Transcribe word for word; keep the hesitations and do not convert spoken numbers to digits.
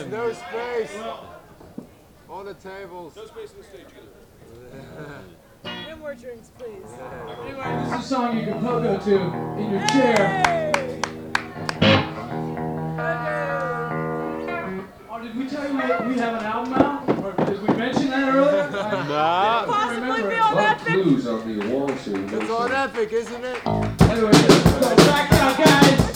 There's no space on the tables. No space on the stage either. No more drinks, please. Anyway, this is a song you can pogo to in your chair. Oh, did we tell you we, we have an album out? Or did we mention that earlier? Nah. Possibly be on What Epic. clues on the wall to It's on Epic, isn't it? Anyway, so back out, guys.